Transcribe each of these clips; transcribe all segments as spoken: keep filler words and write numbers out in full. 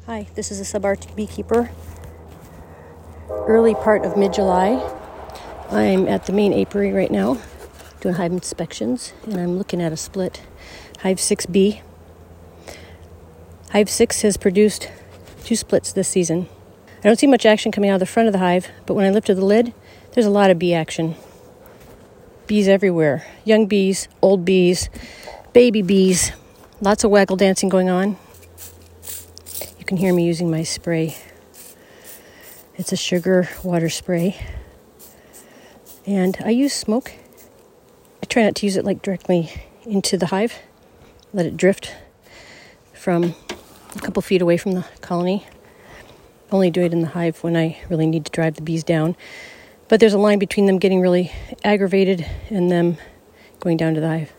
Hi, this is a subarctic beekeeper. Early part of mid-July. I'm at the main apiary right now doing hive inspections, and I'm looking at a split Hive six B. Hive six has produced two splits this season. I don't see much action coming out of the front of the hive, but when I lifted the lid, there's a lot of bee action. Bees everywhere. Young bees, old bees, baby bees. Lots of waggle dancing going on. You can hear me using my spray. It's a sugar water spray. And I use smoke. I try not to use it like directly into the hive. Let it drift from a couple feet away from the colony. Only do it in the hive when I really need to drive the bees down. But there's a line between them getting really aggravated and them going down to the hive.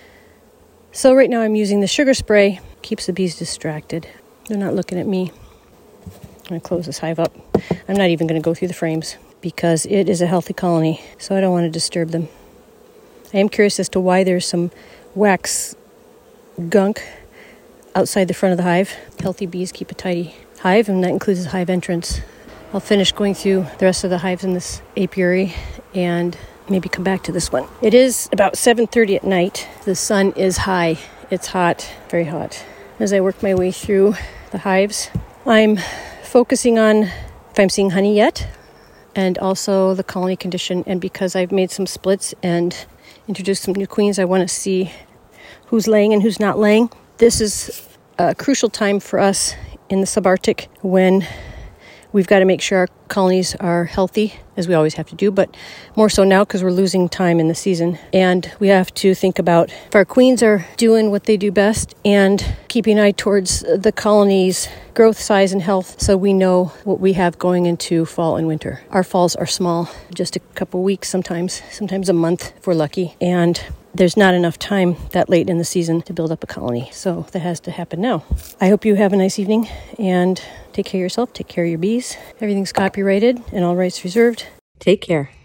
So right now I'm using the sugar spray. Keeps the bees distracted. They're not looking at me. I'm going to close this hive up. I'm not even going to go through the frames because it is a healthy colony, so I don't want to disturb them. I am curious as to why there's some wax gunk outside the front of the hive. Healthy bees keep a tidy hive, and that includes the hive entrance. I'll finish going through the rest of the hives in this apiary and maybe come back to this one. It is about seven thirty at night. The sun is high. It's hot, very hot. As I work my way through the hives, I'm focusing on if I'm seeing honey yet, and also the colony condition. And because I've made some splits and introduced some new queens, I want to see who's laying and who's not laying. This is a crucial time for us in the subarctic when we've got to make sure our colonies are healthy, as we always have to do, but more so now because we're losing time in the season. And we have to think about if our queens are doing what they do best and keeping an eye towards the colony's growth, size, and health, so we know what we have going into fall and winter. Our falls are small, just a couple weeks sometimes, sometimes a month if we're lucky. And there's not enough time that late in the season to build up a colony. So that has to happen now. I hope you have a nice evening and take care of yourself, take care of your bees. Everything's copyrighted and all rights reserved. Take care.